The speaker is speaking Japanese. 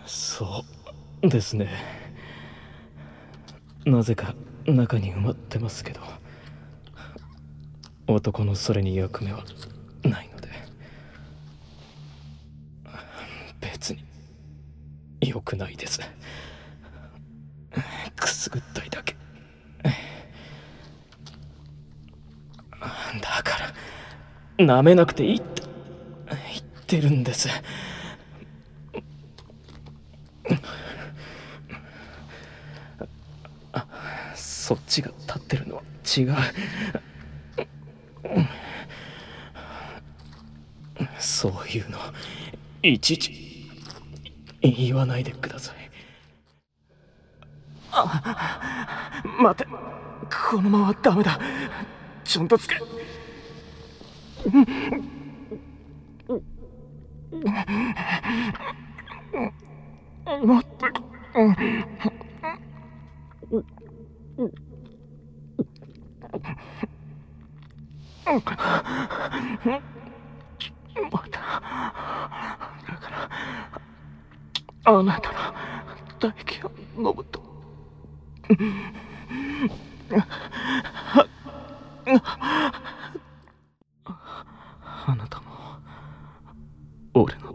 そうですね。なぜか中に埋まってますけど、男のそれに役目はないので。別に良くないです。くすぐったいだけ。だから舐めなくていいって言ってるんです。そっちが立ってるのは違う。そういうのいちいち言わないでください。待て、このままダメだ。ちゃんとつけ。待って。まただからあなたの唾液を飲むとあなたも俺の